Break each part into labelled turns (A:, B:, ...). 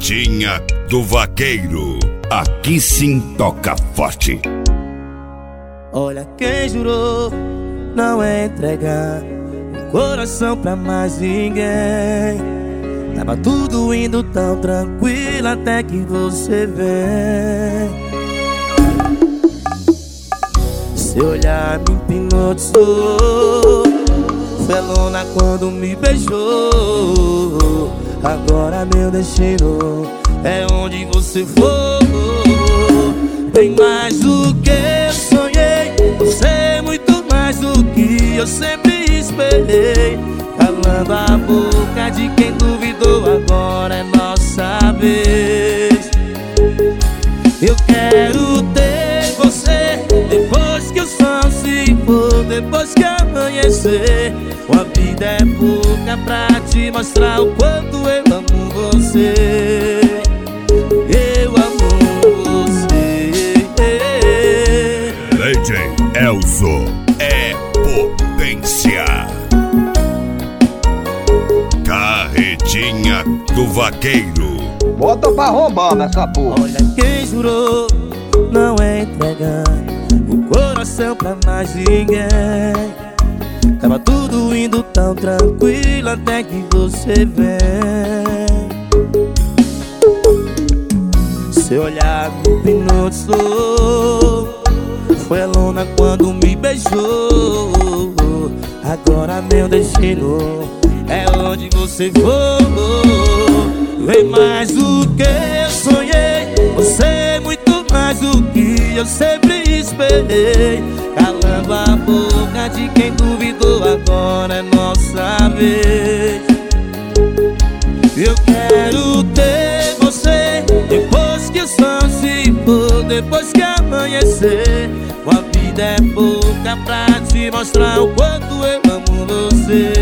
A: Carretinha do Vaqueiro. Aqui sim toca forte.
B: Olha quem jurou não entregar o coração pra mais ninguém. Tava tudo indo tão tranquilo até que você vem. Seu olhar me hipnotizou, foi a lona quando me beijou. Agora meu destino é onde você for. Bem mais do que eu sonhei, você é muito mais do que eu sempre esperei. Calando a boca de quem duvidou, agora é nossa vez. Eu quero ter você depois que o sol se for, depois que amanhecer. Uma vida é pouca pra te mostrar o quanto eu amo você. Eu amo você.
A: DJ Elzo é potência. Carretinha do Vaqueiro.
C: Bota pra roubar nessa porra.
B: Olha quem jurou não entregar o coração pra mais ninguém. Tava tudo indo tão tranquilo até que você vem. Seu olhar me hipnotizou, foi a lona quando me beijou. Agora meu destino é onde você for. Vem mais do que eu sonhei, você é muito mais do que eu sempre esperei. Calando a boca de quem duvidou, agora é nossa vez. Eu quero ter você depois que o sol se for, depois que amanhecer. Uma vida é pouca pra te mostrar o quanto eu amo você.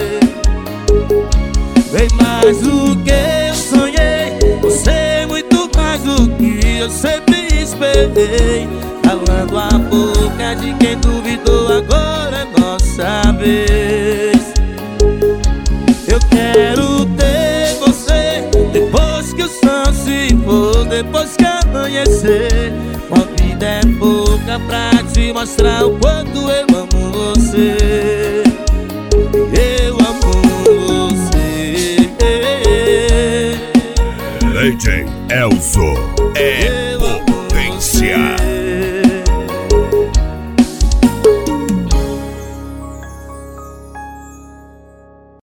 B: Vem mais do que eu sonhei, você é muito mais do que eu sempre esperei. Calando a boca de quem duvidou, agora é nossa vez. Eu quero ter você depois que o sol se for, depois que amanhecer. Uma vida é pouca pra te mostrar o quanto eu amo você. Eu amo você.
A: DJ Elzo